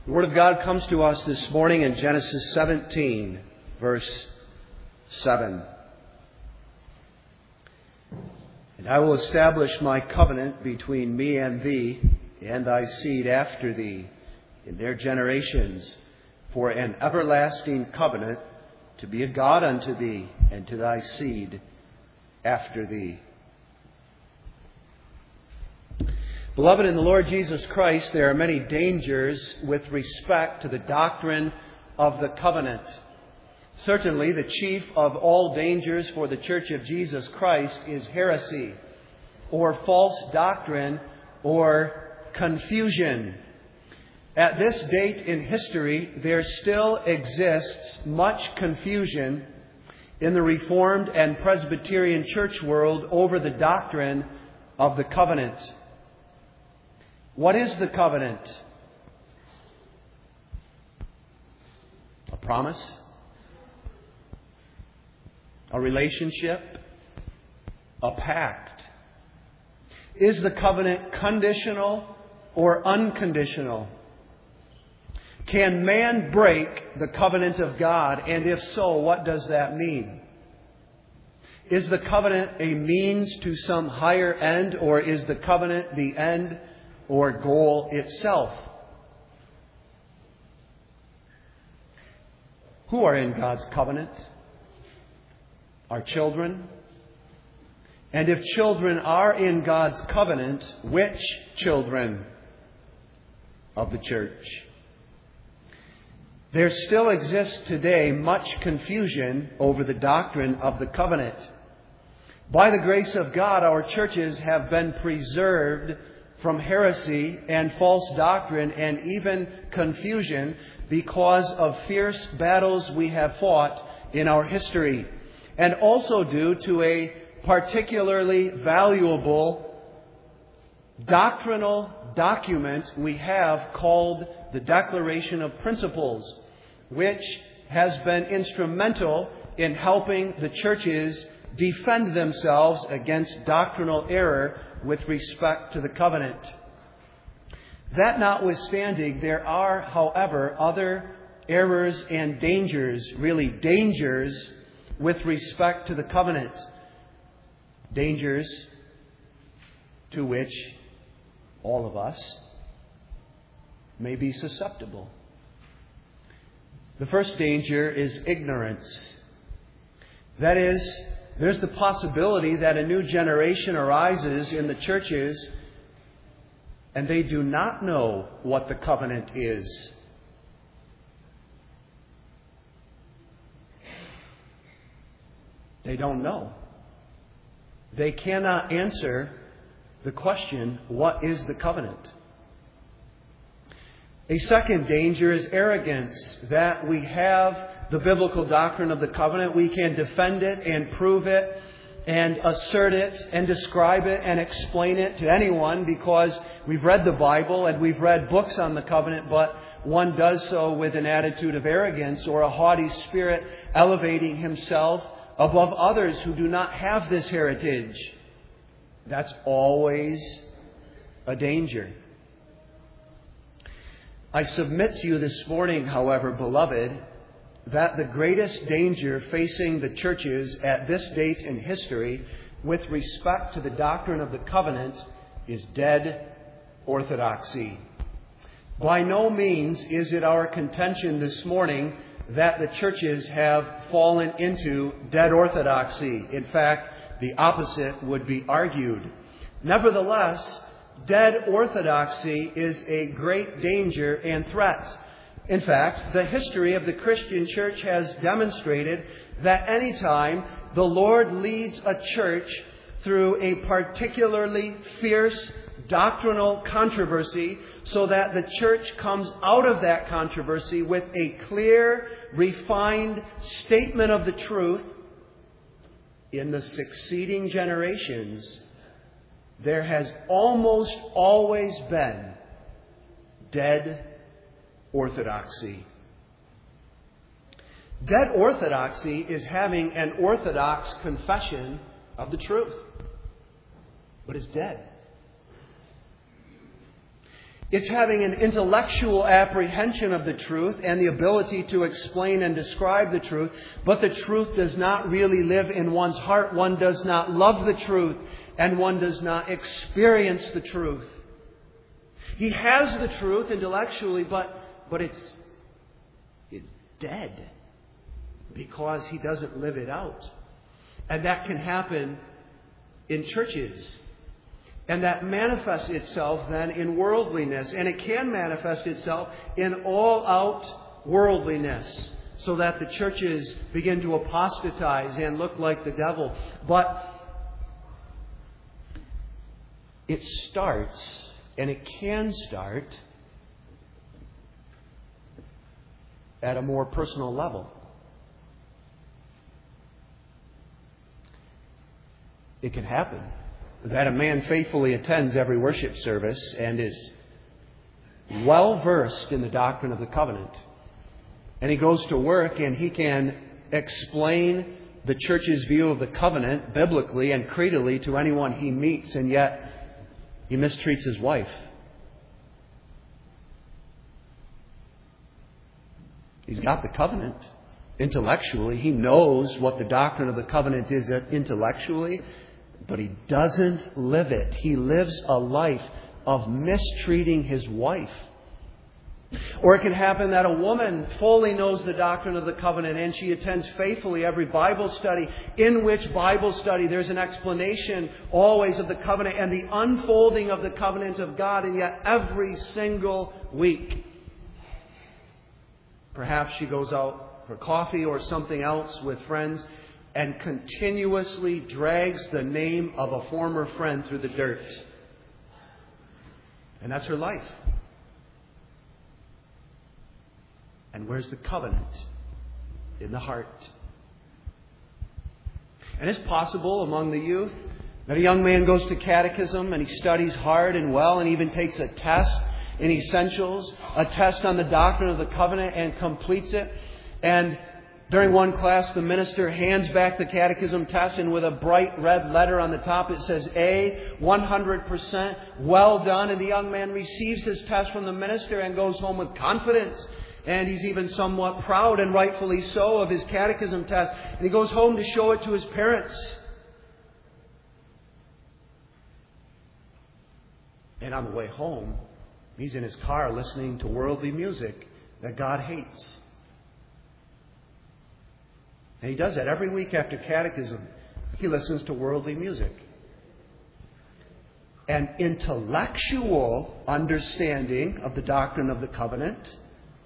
The Word of God comes to us this morning in Genesis 17, verse 7. And I will establish my covenant between me and thee, and thy seed after thee, in their generations, for an everlasting covenant, to be a God unto thee, and to thy seed after thee. Beloved in the Lord Jesus Christ, there are many dangers with respect to the doctrine of the covenant. Certainly, the chief of all dangers for the Church of Jesus Christ is heresy, or false doctrine, or confusion. At this date in history, there still exists much confusion in the Reformed and Presbyterian church world over the doctrine of the covenant. What is the covenant? A promise? A relationship? A pact? Is the covenant conditional or unconditional? Can man break the covenant of God? And if so, what does that mean? Is the covenant a means to some higher end, or is the covenant the end or goal itself? Who are in God's covenant? Our children. And if children are in God's covenant, which children of the church? There still exists today much confusion over the doctrine of the covenant. By the grace of God, our churches have been preserved from heresy and false doctrine and even confusion because of fierce battles we have fought in our history, and also due to a particularly valuable doctrinal document we have called the Declaration of Principles, which has been instrumental in helping the churches defend themselves against doctrinal error with respect to the covenant. That notwithstanding, there are, however, other errors and dangers, really dangers, with respect to the covenant. Dangers to which all of us may be susceptible. The first danger is ignorance. That is, there's the possibility that a new generation arises in the churches and they do not know what the covenant is. They don't know. They cannot answer the question, what is the covenant? A second danger is arrogance, that we have the biblical doctrine of the covenant. We can defend it and prove it and assert it and describe it and explain it to anyone because we've read the Bible and we've read books on the covenant, but one does so with an attitude of arrogance or a haughty spirit, elevating himself above others who do not have this heritage. That's always a danger. I submit to you this morning, however, beloved, that the greatest danger facing the churches at this date in history with respect to the doctrine of the covenant is dead orthodoxy. By no means is it our contention this morning that the churches have fallen into dead orthodoxy. In fact, the opposite would be argued. Nevertheless, dead orthodoxy is a great danger and threat. In fact, the history of the Christian church has demonstrated that any time the Lord leads a church through a particularly fierce doctrinal controversy so that the church comes out of that controversy with a clear, refined statement of the truth, in the succeeding generations, there has almost always been dead orthodoxy. Dead orthodoxy is having an orthodox confession of the truth, but it's dead. It's having an intellectual apprehension of the truth and the ability to explain and describe the truth, but the truth does not really live in one's heart. One does not love the truth, and one does not experience the truth. He has the truth intellectually, but it's dead because he doesn't live it out. And that can happen in churches. And that manifests itself then in worldliness. And it can manifest itself in all-out worldliness, so that the churches begin to apostatize and look like the devil. But it starts, and it can start, at a more personal level. It can happen that a man faithfully attends every worship service and is well versed in the doctrine of the covenant. And he goes to work and he can explain the church's view of the covenant biblically and creedally to anyone he meets, and yet he mistreats his wife. He's got the covenant intellectually. He knows what the doctrine of the covenant is intellectually, but he doesn't live it. He lives a life of mistreating his wife. Or it can happen that a woman fully knows the doctrine of the covenant and she attends faithfully every Bible study, in which Bible study there's an explanation always of the covenant and the unfolding of the covenant of God, and yet every single week, perhaps she goes out for coffee or something else with friends and continuously drags the name of a former friend through the dirt. And that's her life. And where's the covenant? In the heart. And it's possible among the youth that a young man goes to catechism and he studies hard and well and even takes a test in essentials, a test on the doctrine of the covenant, and completes it. And during one class, the minister hands back the catechism test, and with a bright red letter on the top, it says A, 100%, well done. And the young man receives his test from the minister and goes home with confidence. And he's even somewhat proud, and rightfully so, of his catechism test. And he goes home to show it to his parents. And on the way home, he's in his car listening to worldly music that God hates. And he does that every week after catechism. He listens to worldly music. An intellectual understanding of the doctrine of the covenant,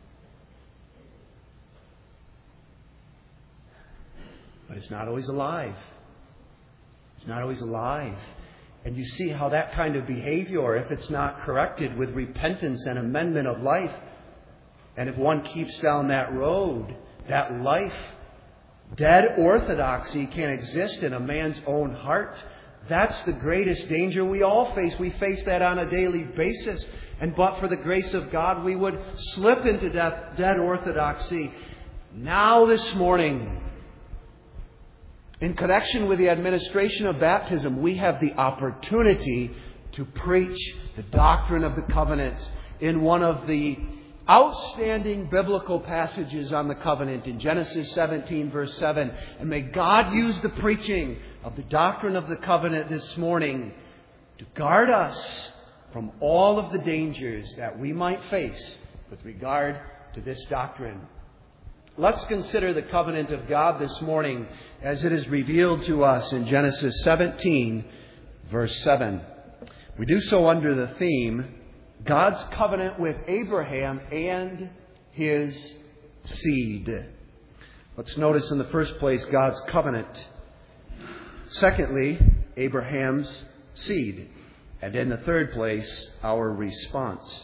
but it's not always alive. It's not always alive. And you see how that kind of behavior, if it's not corrected with repentance and amendment of life, and if one keeps down that road, that life, dead orthodoxy can exist in a man's own heart. That's the greatest danger we all face. We face that on a daily basis. And but for the grace of God, we would slip into dead orthodoxy. Now this morning, in connection with the administration of baptism, we have the opportunity to preach the doctrine of the covenant in one of the outstanding biblical passages on the covenant in Genesis 17, verse 7. And may God use the preaching of the doctrine of the covenant this morning to guard us from all of the dangers that we might face with regard to this doctrine. Let's consider the covenant of God this morning as it is revealed to us in Genesis 17, verse 7. We do so under the theme, God's covenant with Abraham and his seed. Let's notice in the first place God's covenant. Secondly, Abraham's seed. And in the third place, our response.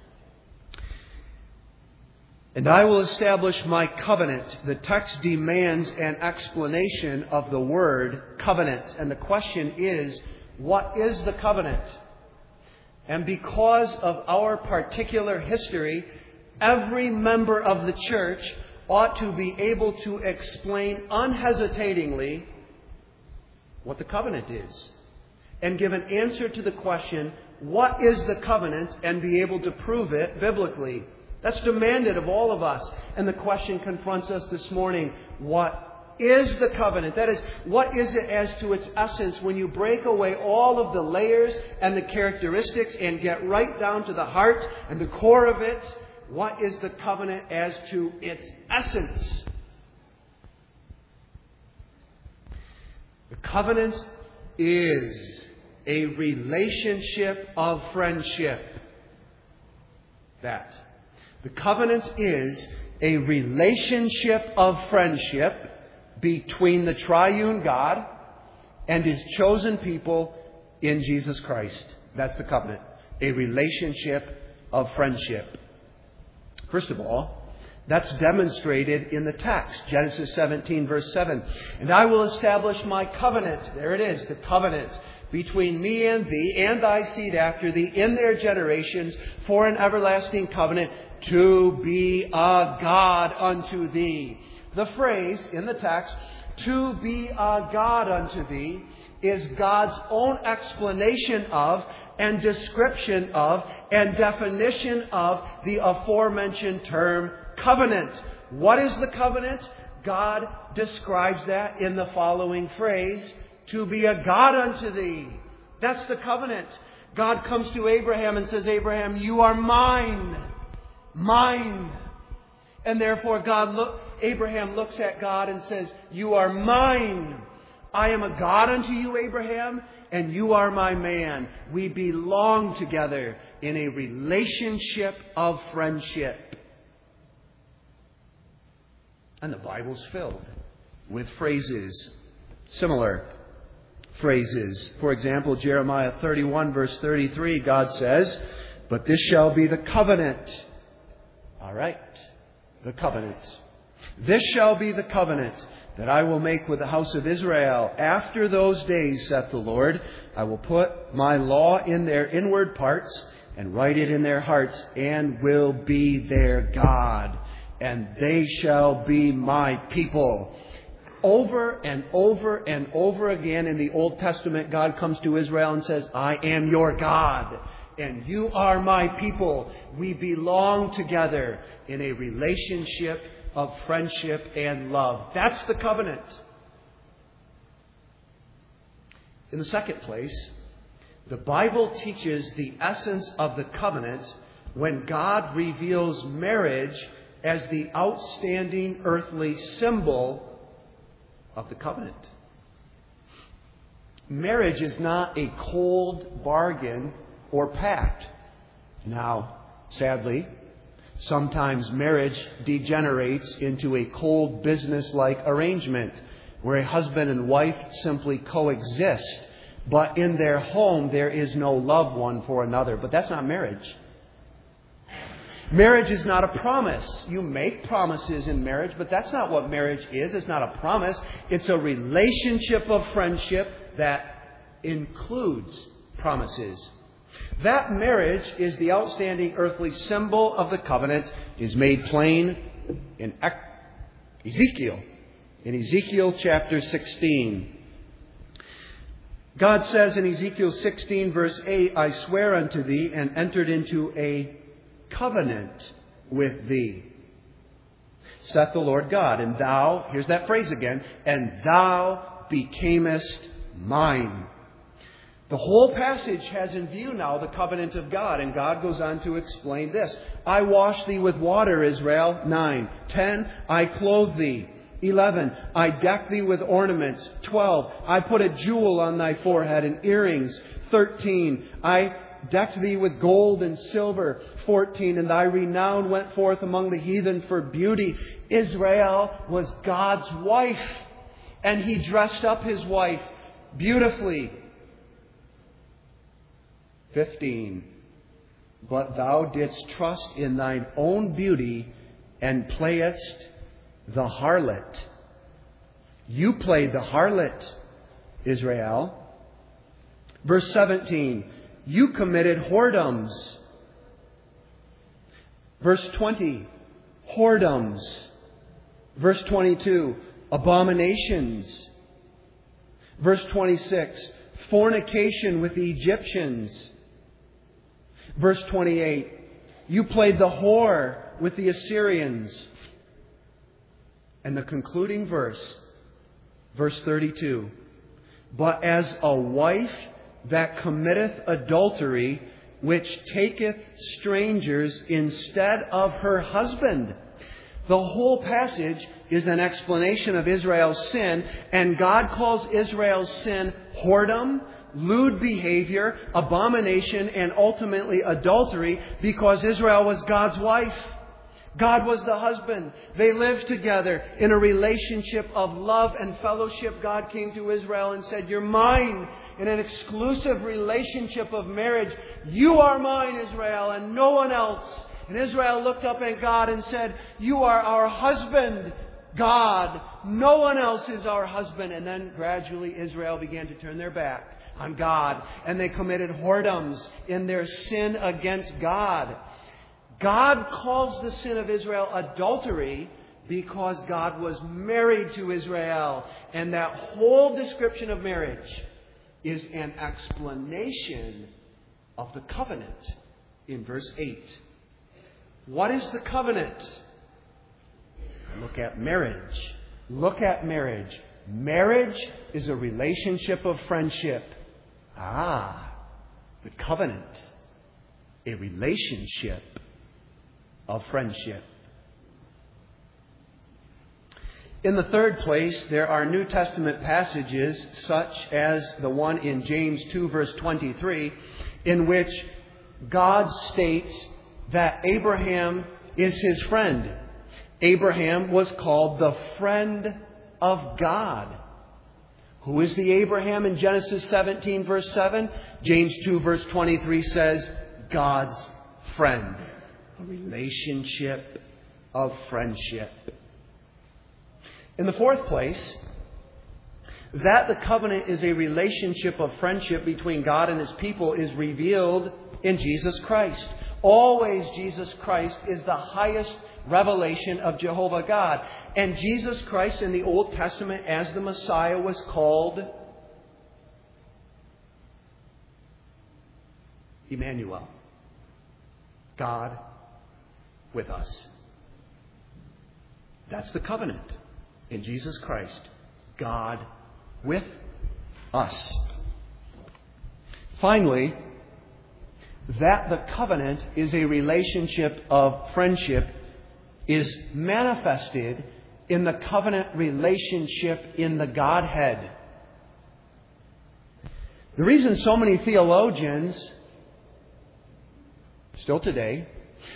And I will establish my covenant. The text demands an explanation of the word covenant. And the question is, what is the covenant? And because of our particular history, every member of the church ought to be able to explain unhesitatingly what the covenant is and give an answer to the question, what is the covenant and be able to prove it biblically. That's demanded of all of us. And the question confronts us this morning, what is the covenant? That is, what is it as to its essence when you break away all of the layers and the characteristics and get right down to the heart and the core of it? What is the covenant as to its essence? The covenant is a relationship of friendship. The covenant is a relationship of friendship between the triune God and His chosen people in Jesus Christ. That's the covenant. A relationship of friendship. First of all, that's demonstrated in the text. Genesis 17, verse 7. And I will establish my covenant. There it is, the covenant. Between me and thee and thy seed after thee in their generations for an everlasting covenant to be a God unto thee. The phrase in the text, to be a God unto thee, is God's own explanation of and description of and definition of the aforementioned term covenant. What is the covenant? God describes that in the following phrase, to be a God unto thee. That's the covenant. God comes to Abraham and says, Abraham, you are mine. Mine. And therefore Abraham looks at God and says, you are mine. I am a God unto you, Abraham, and you are my man. We belong together in a relationship of friendship. And the Bible's filled with phrases, similar phrases. For example, Jeremiah 31 verse 33, God says, but this shall be the covenant. All right, the covenant. This shall be the covenant that I will make with the house of Israel. After those days, saith the Lord, I will put my law in their inward parts and write it in their hearts, and will be their God. And they shall be my people. Over and over and over again in the Old Testament, God comes to Israel and says, I am your God, and you are my people. We belong together in a relationship of friendship and love. That's the covenant. In the second place, the Bible teaches the essence of the covenant when God reveals marriage as the outstanding earthly symbol of the covenant. Marriage is not a cold bargain or pact. Now, sadly, sometimes marriage degenerates into a cold business-like arrangement where a husband and wife simply coexist, but in their home there is no love one for another. But that's not marriage. Marriage is not a promise. You make promises in marriage, but that's not what marriage is. It's not a promise. It's a relationship of friendship that includes promises. That marriage is the outstanding earthly symbol of the covenant, is made plain in Ezekiel. In Ezekiel chapter 16. God says in Ezekiel 16 verse 8, I swear unto thee and entered into a covenant with thee, saith the Lord God, and thou, here's that phrase again, and thou becamest mine. The whole passage has in view now the covenant of God, and God goes on to explain this. I wash thee with water, Israel, 9. 10, I clothe thee. 11, I deck thee with ornaments. 12, I put a jewel on thy forehead and earrings. 13, I decked thee with gold and silver. 14, and thy renown went forth among the heathen for beauty. Israel was God's wife, and He dressed up His wife beautifully. 15, but thou didst trust in thine own beauty and playest the harlot. You played the harlot, Israel. Verse 17, you committed whoredoms. Verse 20, whoredoms. Verse 22, abominations. Verse 26, fornication with the Egyptians. Verse 28, you played the whore with the Assyrians. And the concluding verse, verse 32, but as a wife that committeth adultery, which taketh strangers instead of her husband. The whole passage is an explanation of Israel's sin, and God calls Israel's sin whoredom, lewd behavior, abomination, and ultimately adultery because Israel was God's wife. God was the husband. They lived together in a relationship of love and fellowship. God came to Israel and said, you're mine, in an exclusive relationship of marriage. You are mine, Israel, and no one else. And Israel looked up at God and said, you are our husband, God. No one else is our husband. And then gradually Israel began to turn their back on God, and they committed whoredoms in their sin against God. God calls the sin of Israel adultery because God was married to Israel. And that whole description of marriage is an explanation of the covenant in verse 8. What is the covenant? Look at marriage. Look at marriage. Marriage is a relationship of friendship. The covenant, a relationship of friendship. In the third place, there are New Testament passages such as the one in James 2 verse 23, in which God states that Abraham is his friend. Abraham was called the friend of God. Who is the Abraham in Genesis 17 verse 7? James 2 verse 23 says, God's friend. A relationship of friendship. In the fourth place, that the covenant is a relationship of friendship between God and His people is revealed in Jesus Christ. Always Jesus Christ is the highest revelation of Jehovah God. And Jesus Christ in the Old Testament as the Messiah was called Emmanuel. God with us. That's the covenant in Jesus Christ. God with us. Finally, that the covenant is a relationship of friendship is manifested in the covenant relationship in the Godhead. The reason so many theologians, still today,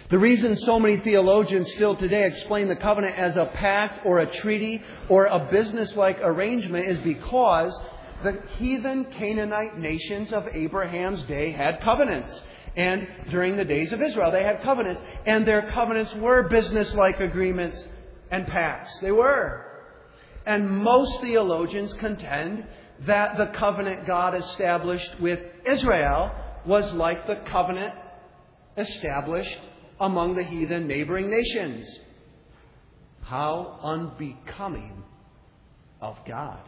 explain the covenant as a pact or a treaty or a business-like arrangement is because the heathen Canaanite nations of Abraham's day had covenants. And during the days of Israel, they had covenants. And their covenants were business-like agreements and pacts. They were. And most theologians contend that the covenant God established with Israel was like the covenant established among the heathen neighboring nations. How unbecoming of God.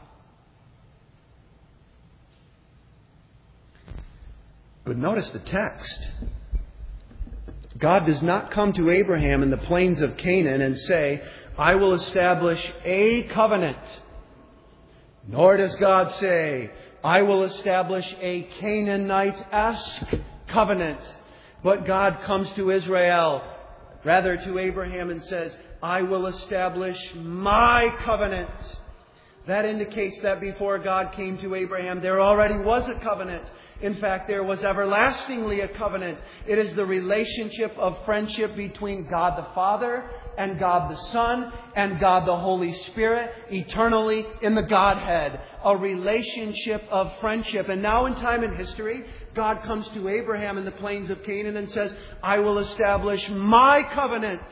But notice the text. God does not come to Abraham in the plains of Canaan and say, I will establish a covenant. Nor does God say, I will establish a Canaanite-esque covenant. But God comes to Israel, rather to Abraham, and says, I will establish my covenant. That indicates that before God came to Abraham, there already was a covenant. In fact, there was everlastingly a covenant. It is the relationship of friendship between God the Father and God the Son and God the Holy Spirit eternally in the Godhead. A relationship of friendship. And now in time and history, God comes to Abraham in the plains of Canaan and says, I will establish my covenant.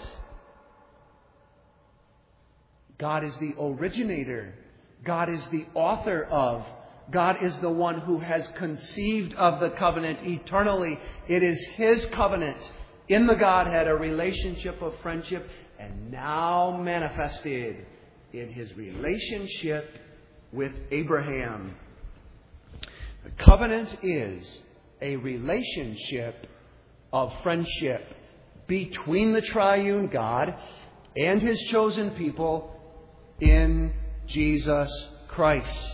God is the originator. God is the author of. God is the one who has conceived of the covenant eternally. It is His covenant in the Godhead, a relationship of friendship, and now manifested in His relationship with Abraham. The covenant is a relationship of friendship between the triune God and His chosen people in Jesus Christ.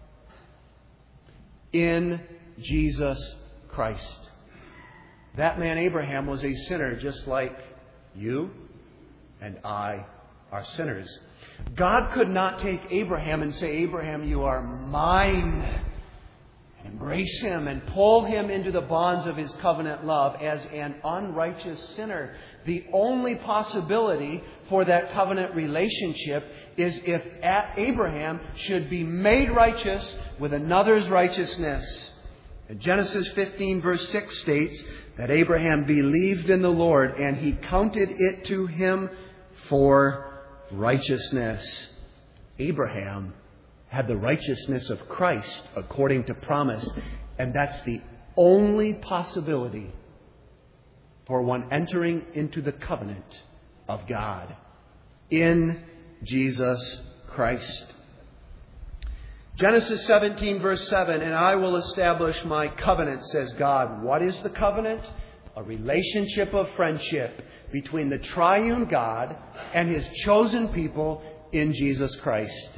In Jesus Christ. That man Abraham was a sinner just like you and I are sinners. God could not take Abraham and say, Abraham, you are mine. Embrace him and pull him into the bonds of His covenant love as an unrighteous sinner. The only possibility for that covenant relationship is if Abraham should be made righteous with another's righteousness. And Genesis 15 verse 6 states that Abraham believed in the Lord and He counted it to him for righteousness. Abraham had the righteousness of Christ according to promise. And that's the only possibility for one entering into the covenant of God in Jesus Christ. Genesis 17 verse 7, and I will establish my covenant, says God. What is the covenant? A relationship of friendship between the triune God and His chosen people in Jesus Christ.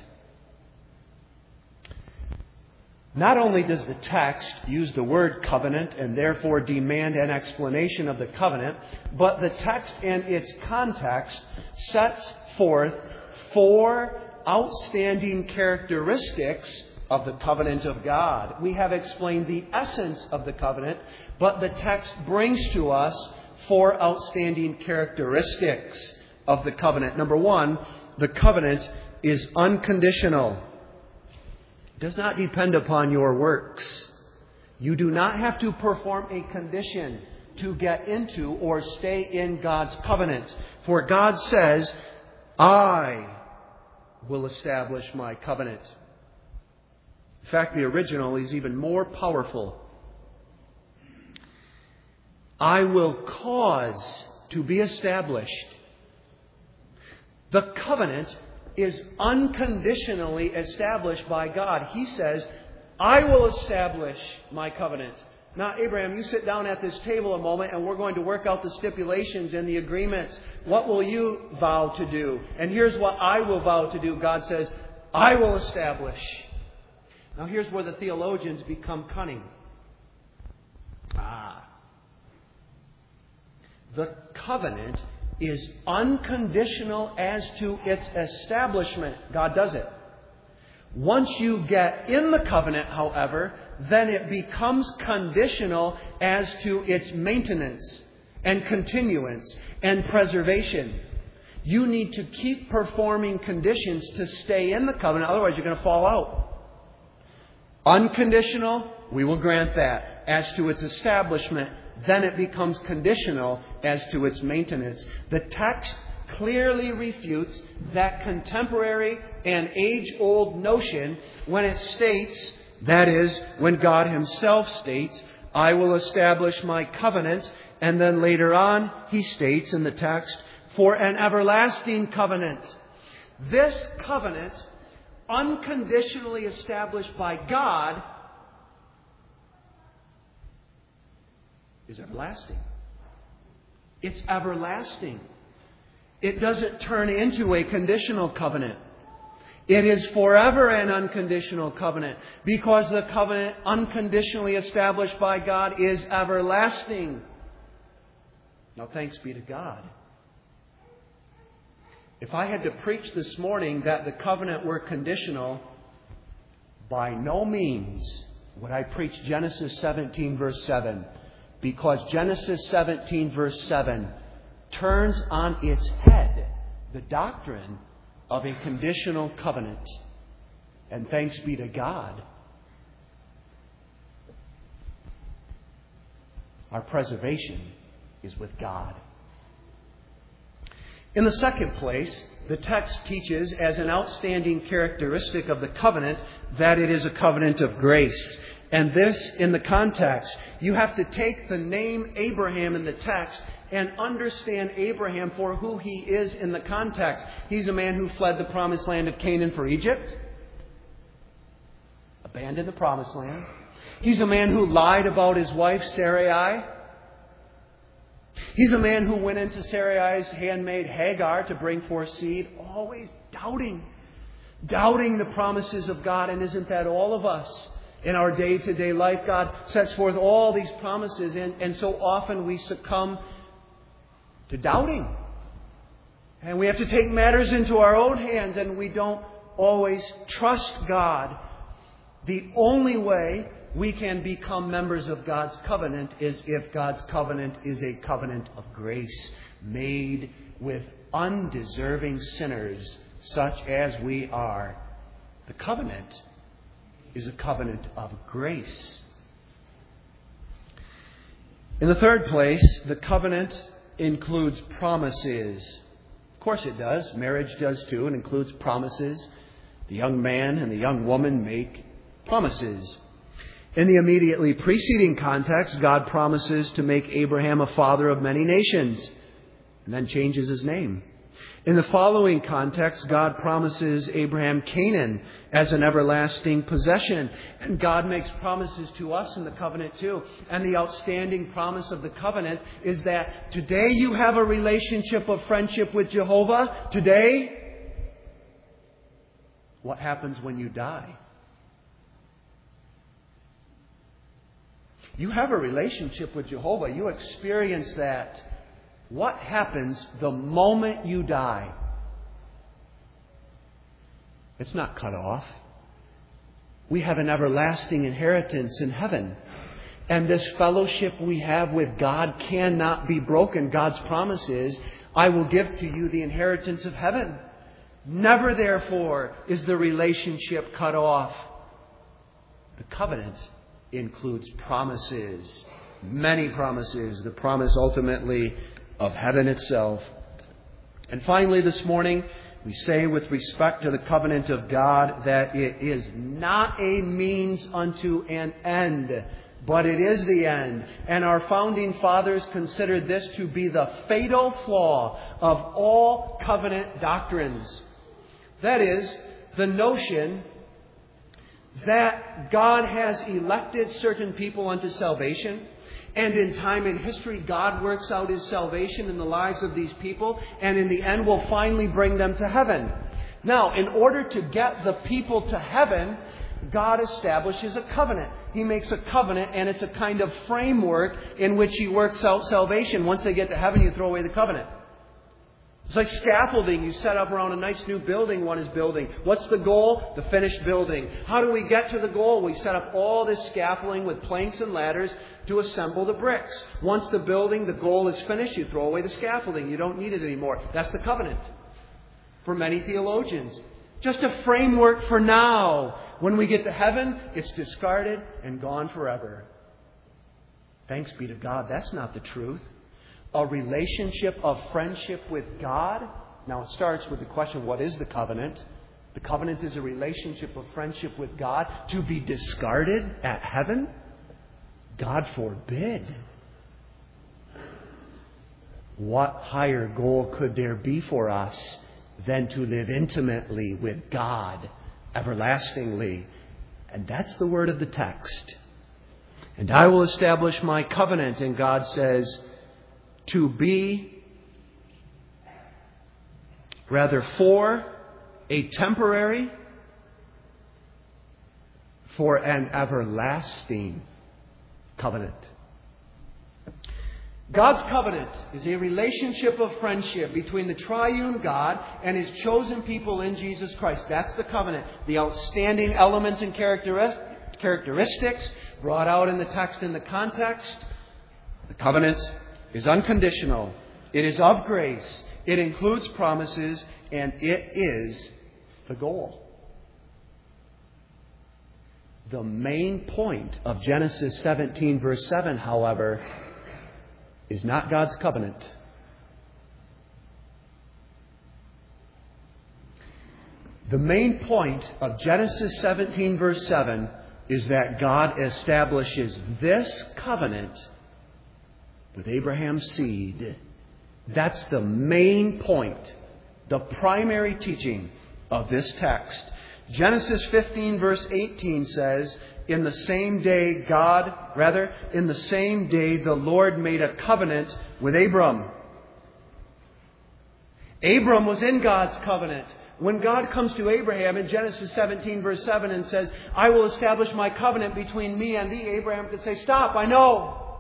Not only does the text use the word covenant and therefore demand an explanation of the covenant, but the text in its context sets forth 4 outstanding characteristics of the covenant of God. We have explained the essence of the covenant, but the text brings to us 4 outstanding characteristics of the covenant. Number 1, the covenant is unconditional. It does not depend upon your works. You do not have to perform a condition to get into or stay in God's covenant. For God says, I will establish my covenant. In fact, the original is even more powerful. I will cause to be established. The covenant is unconditionally established by God. He says, I will establish my covenant. Now, Abraham, you sit down at this table a moment and we're going to work out the stipulations and the agreements. What will you vow to do? And here's what I will vow to do. God says, I will establish. Now, here's where the theologians become cunning. The covenant is unconditional as to its establishment. God does it. Once you get in the covenant, however, then it becomes conditional as to its maintenance and continuance and preservation. You need to keep performing conditions to stay in the covenant, otherwise you're going to fall out. Unconditional, we will grant that. As to its establishment, then it becomes conditional as to its maintenance. The text clearly refutes that contemporary and age-old notion when it states, that is, when God Himself states, I will establish my covenant, and then later on He states in the text, for an everlasting covenant. This covenant, unconditionally established by God, is everlasting. It's everlasting. It doesn't turn into a conditional covenant. It is forever an unconditional covenant because the covenant unconditionally established by God is everlasting. Now, thanks be to God. If I had to preach this morning that the covenant were conditional, by no means would I preach Genesis 17 verse 7, because Genesis 17 verse 7 turns on its head the doctrine of a conditional covenant. And thanks be to God, our preservation is with God. In the second place, the text teaches as an outstanding characteristic of the covenant that it is a covenant of grace. And this, in the context, you have to take the name Abraham in the text and understand Abraham for who he is in the context. He's a man who fled the promised land of Canaan for Egypt, abandoned the promised land. He's a man who lied about his wife Sarai, He's a man who went into Sarai's handmaid Hagar to bring forth seed, always doubting the promises of God. And isn't that all of us? In our day-to-day life, God sets forth all these promises, and so often we succumb to doubting. And we have to take matters into our own hands, and we don't always trust God. The only way we can become members of God's covenant is if God's covenant is a covenant of grace made with undeserving sinners such as we are. The covenant is a covenant of grace. In the third place, the covenant includes promises. Of course it does. Marriage does too. It includes promises. The young man and the young woman make promises. In the immediately preceding context, God promises to make Abraham a father of many nations, and then changes his name. In the following context, God promises Abraham Canaan as an everlasting possession. And God makes promises to us in the covenant too. And the outstanding promise of the covenant is that today you have a relationship of friendship with Jehovah. Today, what happens when you die? You have a relationship with Jehovah. You experience that. What happens the moment you die? It's not cut off. We have an everlasting inheritance in heaven. And this fellowship we have with God cannot be broken. God's promise is, I will give to you the inheritance of heaven. Never, therefore, is the relationship cut off. The covenant includes promises, many promises. The promise ultimately of heaven itself. And finally this morning, we say with respect to the covenant of God that it is not a means unto an end, but it is the end. And our founding fathers considered this to be the fatal flaw of all covenant doctrines. That is, the notion that God has elected certain people unto salvation, and in time and history, God works out His salvation in the lives of these people, and in the end will finally bring them to heaven. Now, in order to get the people to heaven, God establishes a covenant. He makes a covenant, and it's a kind of framework in which He works out salvation. Once they get to heaven, you throw away the covenant. It's like scaffolding you set up around a nice new building one is building. What's the goal? The finished building. How do we get to the goal? We set up all this scaffolding with planks and ladders to assemble the bricks. Once the building, the goal is finished, you throw away the scaffolding. You don't need it anymore. That's the covenant. For many theologians. Just a framework for now. When we get to heaven, it's discarded and gone forever. Thanks be to God, that's not the truth. A relationship of friendship with God. Now it starts with the question, what is the covenant? The covenant is a relationship of friendship with God to be discarded at heaven? God forbid. What higher goal could there be for us than to live intimately with God everlastingly? And that's the word of the text. And I will establish my covenant, and God says, to be rather for a temporary, for an everlasting covenant. God's covenant is a relationship of friendship between the triune God and His chosen people in Jesus Christ. That's the covenant. The outstanding elements and characteristics brought out in the text and the context. The covenant is unconditional. It is of grace. It includes promises, and it is the goal. The main point of Genesis 17 verse 7, however, is not God's covenant. The main point of Genesis 17 verse 7 is that God establishes this covenant with Abraham's seed. That's the main point, the primary teaching of this text. Genesis 15 verse 18 says, in the same day the Lord made a covenant with Abram. Abram was in God's covenant. When God comes to Abraham in Genesis 17 verse 7 and says, I will establish my covenant between me and thee, Abraham could say, stop, I know.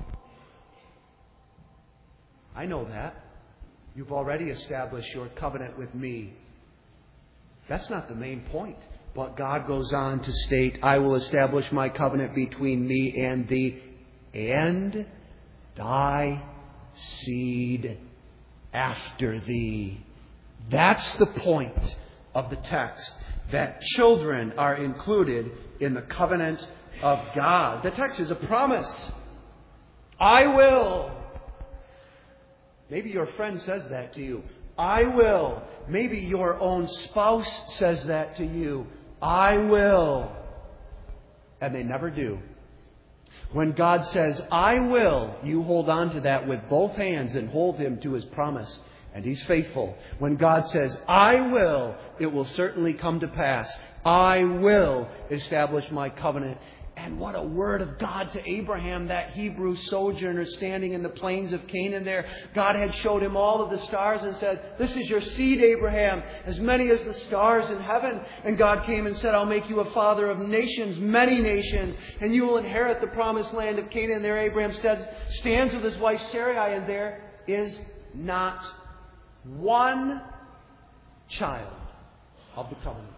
I know that. You've already established your covenant with me. That's not the main point. But God goes on to state, I will establish my covenant between me and thee and thy seed after thee. That's the point of the text, that children are included in the covenant of God. The text is a promise. I will. Maybe your friend says that to you. I will. Maybe your own spouse says that to you. I will. And they never do. When God says, I will, you hold on to that with both hands and hold Him to His promise. And He's faithful. When God says, I will, it will certainly come to pass. I will establish my covenant. And what a word of God to Abraham, that Hebrew sojourner standing in the plains of Canaan there. God had showed him all of the stars and said, this is your seed, Abraham, as many as the stars in heaven. And God came and said, I'll make you a father of nations, many nations, and you will inherit the promised land of Canaan. There Abraham stands with his wife Sarai, and there is not one child of the covenant.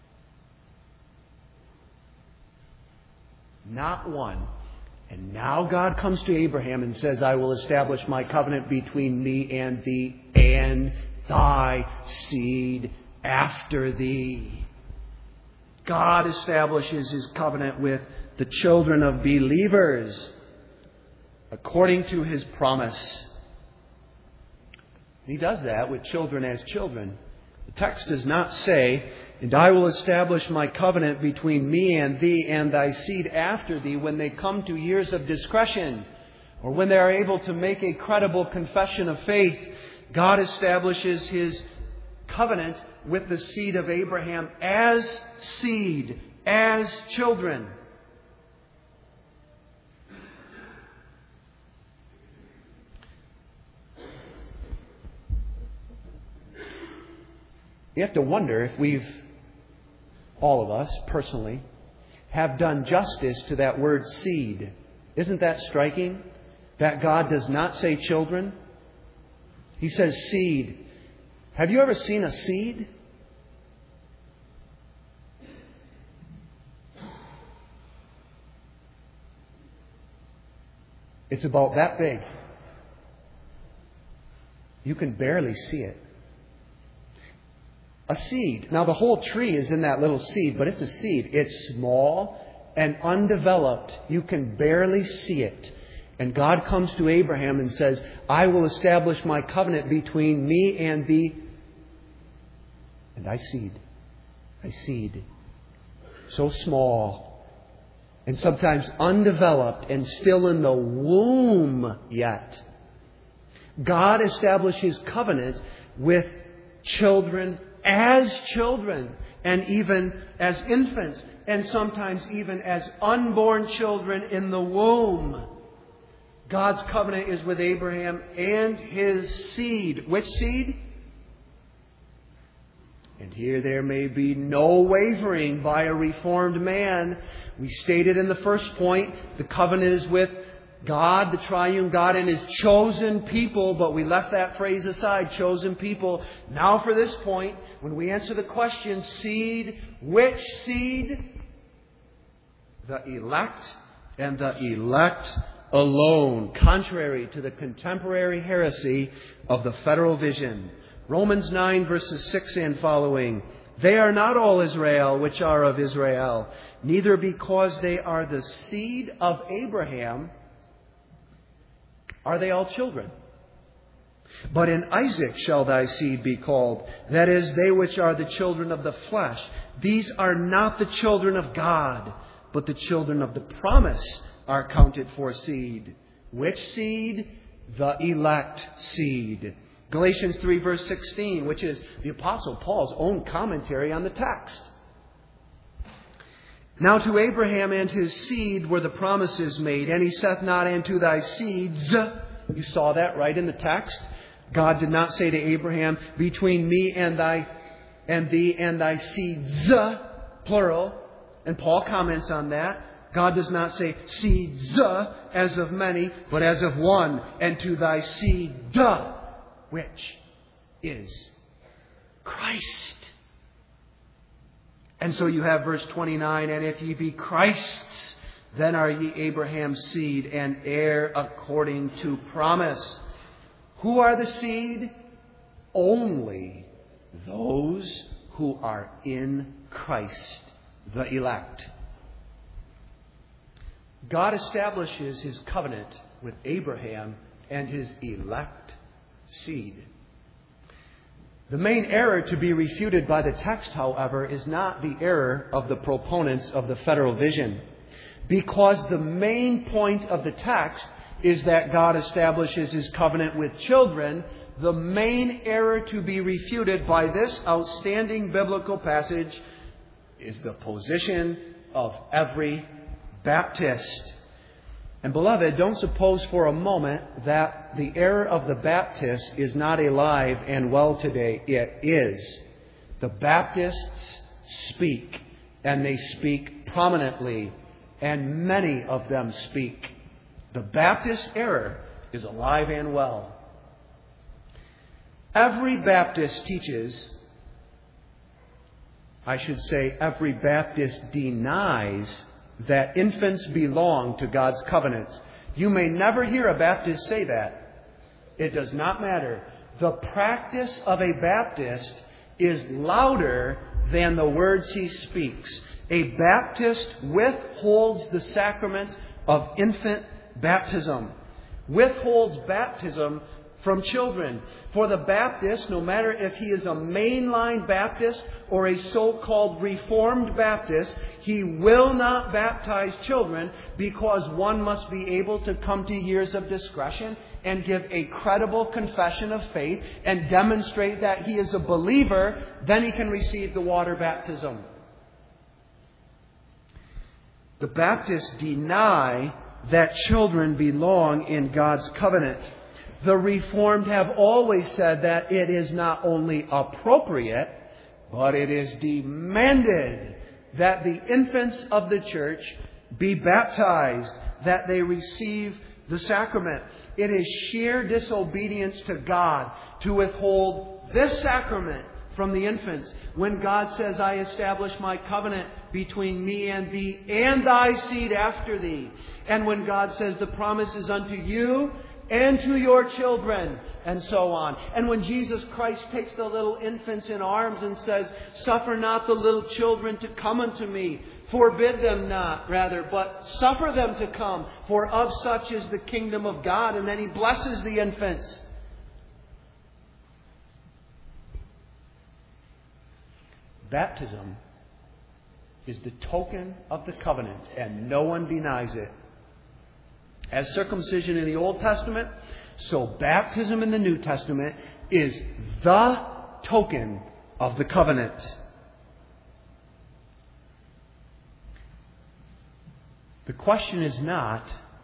Not one. And now God comes to Abraham and says, I will establish my covenant between me and thee and thy seed after thee. God establishes His covenant with the children of believers according to His promise. He does that with children as children. The text does not say, and I will establish my covenant between me and thee and thy seed after thee when they come to years of discretion, or when they are able to make a credible confession of faith. God establishes His covenant with the seed of Abraham as seed, as children. You have to wonder if we've, all of us personally, have done justice to that word seed. Isn't that striking? That God does not say children. He says seed. Have you ever seen a seed? It's about that big. You can barely see it. A seed. Now the whole tree is in that little seed, but it's a seed. It's small and undeveloped. You can barely see it. And God comes to Abraham and says, I will establish my covenant between me and thee and thy seed. Thy seed. So small and sometimes undeveloped and still in the womb yet. God established His covenant with children as children, and even as infants, and sometimes even as unborn children in the womb. God's covenant is with Abraham and his seed. Which seed? And here there may be no wavering by a reformed man. We stated in the first point, the covenant is with God, the triune God, and His chosen people, but we left that phrase aside, chosen people. Now for this point, when we answer the question, seed, which seed? The elect, and the elect alone, contrary to the contemporary heresy of the federal vision. Romans 9 verses 6 and following. They are not all Israel which are of Israel, neither because they are the seed of Abraham are they all children. But in Isaac shall thy seed be called, that is, they which are the children of the flesh. These are not the children of God, but the children of the promise are counted for seed. Which seed? The elect seed. Galatians 3 verse 16, which is the Apostle Paul's own commentary on the text. Now to Abraham and his seed were the promises made, and he saith not unto thy seeds, You saw that right in the text. God did not say to Abraham, between me and thee and thy seeds, plural. And Paul comments on that. God does not say seeds as of many, but as of one, and to thy seed, which is Christ. And so you have verse 29, and if ye be Christ's, then are ye Abraham's seed and heir according to promise. Who are the seed? Only those who are in Christ, the elect. God establishes His covenant with Abraham and his elect seed. The main error to be refuted by the text, however, is not the error of the proponents of the federal vision, because the main point of the text is that God establishes His covenant with children. The main error to be refuted by this outstanding biblical passage is the position of every Baptist. And beloved, don't suppose for a moment that the error of the Baptist is not alive and well today. It is. The Baptists speak, and they speak prominently, and many of them speak. The Baptist error is alive and well. Every Baptist teaches, every Baptist denies that infants belong to God's covenant. You may never hear a Baptist say that. It does not matter. The practice of a Baptist is louder than the words he speaks. A Baptist withholds the sacrament of infant baptism, withholds baptism from children. For the Baptist, no matter if he is a mainline Baptist or a so-called Reformed Baptist, he will not baptize children, because one must be able to come to years of discretion and give a credible confession of faith and demonstrate that he is a believer. Then he can receive the water baptism. The Baptists deny that children belong in God's covenant. The Reformed have always said that it is not only appropriate, but it is demanded that the infants of the church be baptized, that they receive the sacrament. It is sheer disobedience to God to withhold this sacrament from the infants. When God says, I establish my covenant between me and thee and thy seed after thee. And when God says the promise is unto you and to your children, and so on. And when Jesus Christ takes the little infants in arms and says, suffer not the little children to come unto me, forbid them not, rather, but suffer them to come, for of such is the kingdom of God. And then He blesses the infants. Baptism is the token of the covenant, and no one denies it. As circumcision in the Old Testament, so baptism in the New Testament is the token of the covenant. The question is not,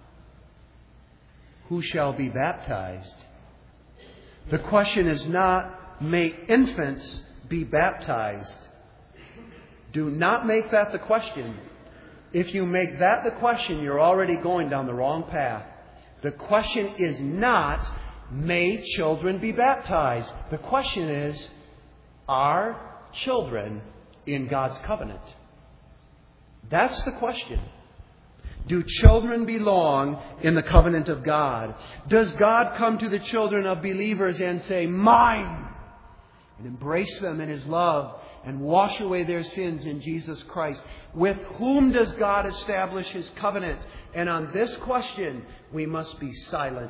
who shall be baptized? The question is not, may infants be baptized? Do not make that the question. If you make that the question, you're already going down the wrong path. The question is not, may children be baptized? The question is, are children in God's covenant? That's the question. Do children belong in the covenant of God? Does God come to the children of believers and say, mine, and embrace them in His love and wash away their sins in Jesus Christ? With whom does God establish His covenant? And on this question, we must be silent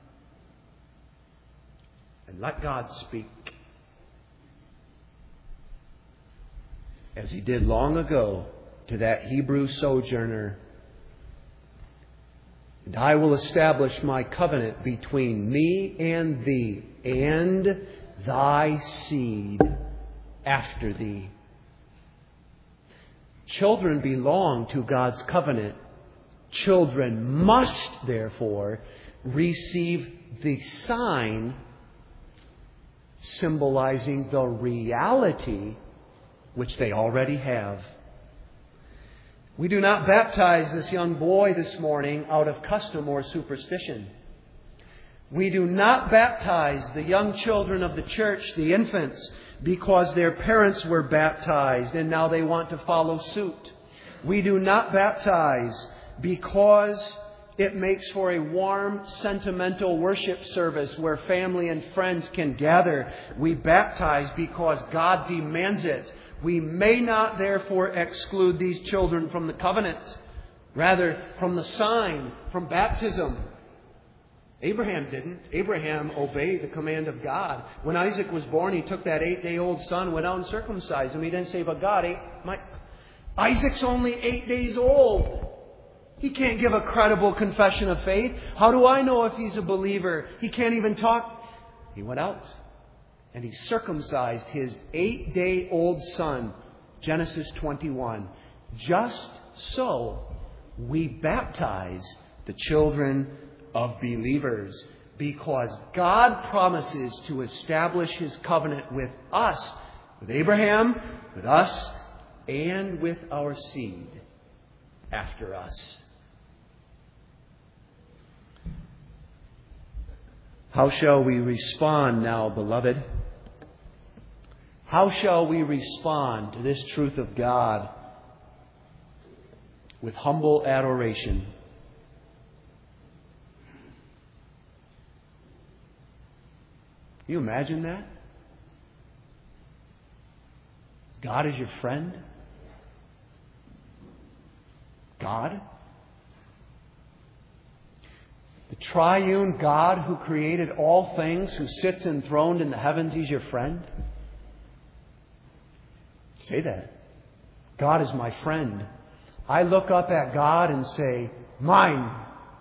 and let God speak, as He did long ago to that Hebrew sojourner. And I will establish my covenant between me and thee and thy seed after thee. Children belong to God's covenant. Children must, therefore, receive the sign symbolizing the reality which they already have. We do not baptize this young boy this morning out of custom or superstition. We do not baptize the young children of the church, the infants, because their parents were baptized and now they want to follow suit. We do not baptize because it makes for a warm, sentimental worship service where family and friends can gather. We baptize because God demands it. We may not, therefore, exclude these children from the covenant. Rather, from the sign, from baptism. Abraham didn't. Abraham obeyed the command of God. When Isaac was born, he took that 8-day-old son, went out and circumcised him. He didn't say, but God, Isaac's only 8 days old. He can't give a credible confession of faith. How do I know if he's a believer? He can't even talk. He went out and he circumcised his 8-day-old son, Genesis 21. Just so we baptize the children of believers, because God promises to establish His covenant with us, with Abraham, with us, and with our seed after us. How shall we respond now, beloved? How shall we respond to this truth of God? With humble adoration. Can you imagine that? God is your friend? God? The triune God who created all things, who sits enthroned in the heavens, He's your friend? Say that. God is my friend. I look up at God and say, mine.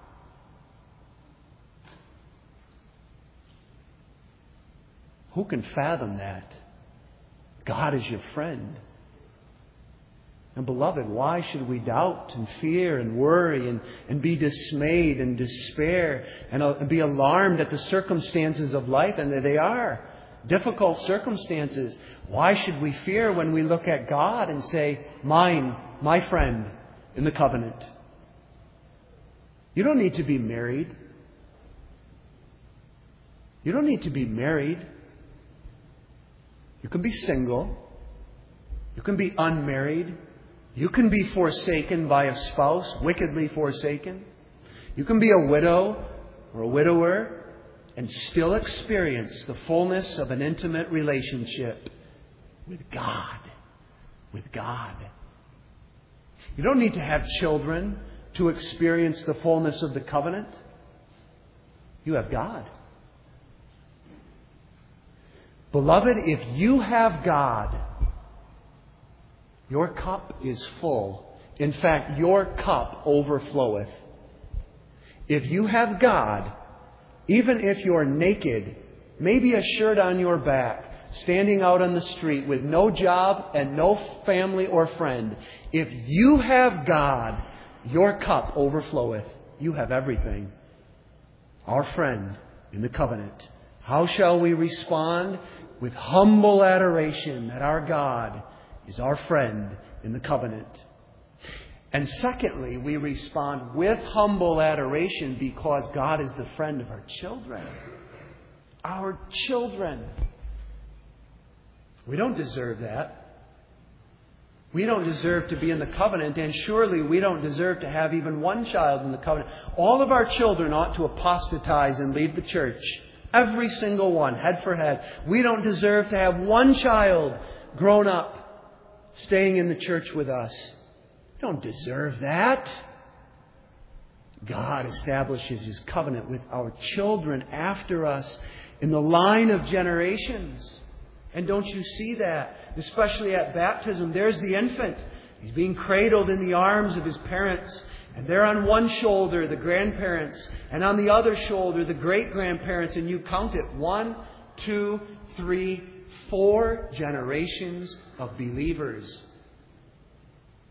Who can fathom that? God is your friend. And beloved, why should we doubt and fear and worry and be dismayed and despair and be alarmed at the circumstances of life? And they are difficult circumstances. Why should we fear when we look at God and say, mine, my friend in the covenant? You don't need to be married. You don't need to be married. You can be single. You can be unmarried. You can be forsaken by a spouse, wickedly forsaken. You can be a widow or a widower and still experience the fullness of an intimate relationship with God. With God. You don't need to have children to experience the fullness of the covenant. You have God. Beloved, if you have God, your cup is full. In fact, your cup overfloweth. If you have God, even if you're naked, maybe a shirt on your back, standing out on the street with no job and no family or friend, if you have God, your cup overfloweth. You have everything. Our friend in the covenant. How shall we respond? With humble adoration that our God is our friend in the covenant. And secondly, we respond with humble adoration because God is the friend of our children. Our children. We don't deserve that. We don't deserve to be in the covenant, and surely we don't deserve to have even one child in the covenant. All of our children ought to apostatize and leave the church. Every single one, head for head. We don't deserve to have one child grown up staying in the church with us. We don't deserve that. God establishes His covenant with our children after us in the line of generations. And don't you see that? Especially at baptism, there's the infant. He's being cradled in the arms of his parents. And there on one shoulder, the grandparents. And on the other shoulder, the great-grandparents. And you count it. 1, 2, 3, 4 generations of believers.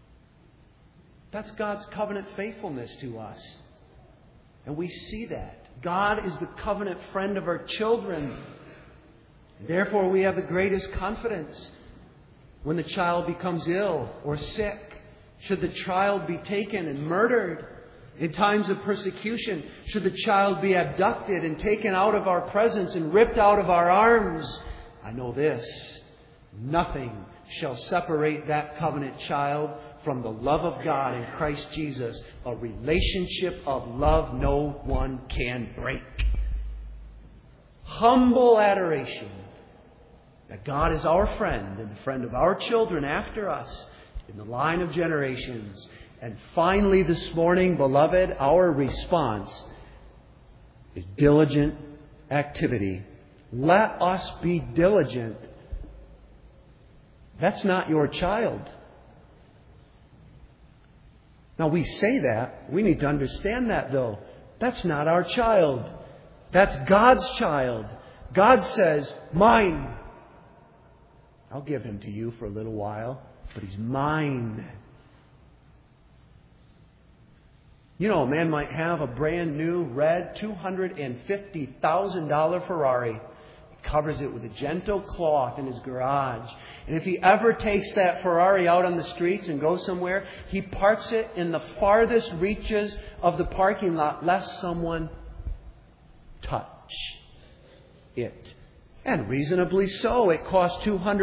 That's God's covenant faithfulness to us. And we see that. God is the covenant friend of our children. Therefore, we have the greatest confidence when the child becomes ill or sick. Should the child be taken and murdered in times of persecution, should the child be abducted and taken out of our presence and ripped out of our arms, I know this: nothing shall separate that covenant child from the love of God in Christ Jesus, a relationship of love no one can break. Humble adoration that God is our friend and the friend of our children after us in the line of generations. And finally this morning, beloved, our response is diligent activity. Let us be diligent. That's not your child. Now we say that. We need to understand that, though. That's not our child. That's God's child. God says, mine. I'll give him to you for a little while, but he's mine. You know, a man might have a brand new red $250,000 Ferrari. He covers it with a gentle cloth in his garage. And if he ever takes that Ferrari out on the streets and goes somewhere, he parks it in the farthest reaches of the parking lot, lest someone touch it. And reasonably so. It costs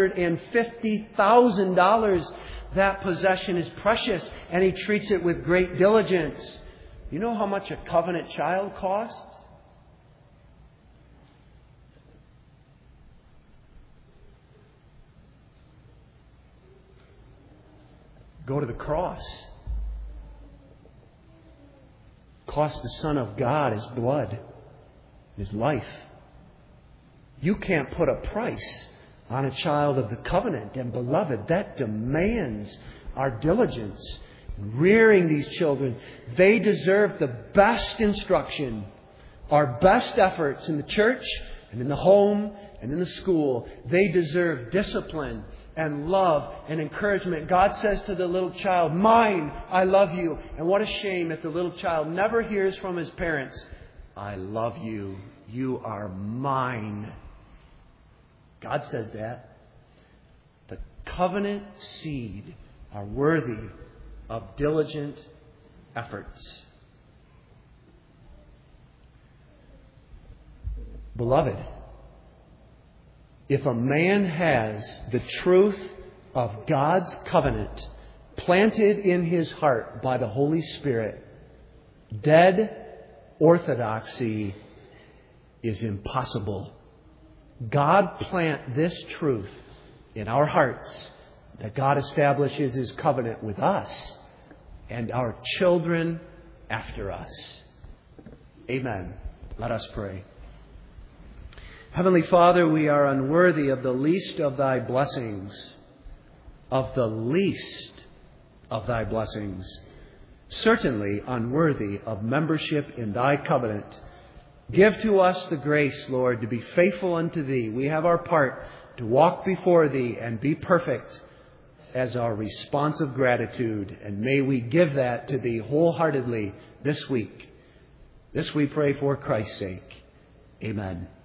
$250,000. That possession is precious, and he treats it with great diligence. You know how much a covenant child costs? Go to the cross. Cost the Son of God His blood, His life. You can't put a price on a child of the covenant. And beloved, that demands our diligence in rearing these children. They deserve the best instruction, our best efforts in the church and in the home and in the school. They deserve discipline and love and encouragement. God says to the little child, mine, I love you. And what a shame if the little child never hears from his parents, I love you. You are mine. God says that. The covenant seed are worthy of diligent efforts. Beloved, if a man has the truth of God's covenant planted in his heart by the Holy Spirit, dead orthodoxy is impossible. God plant this truth in our hearts, that God establishes His covenant with us and our children after us. Amen. Let us pray. Heavenly Father, we are unworthy of the least of Thy blessings, of the least of Thy blessings, certainly unworthy of membership in Thy covenant. Give to us the grace, Lord, to be faithful unto Thee. We have our part to walk before Thee and be perfect as our response of gratitude. And may we give that to Thee wholeheartedly this week. This we pray for Christ's sake. Amen.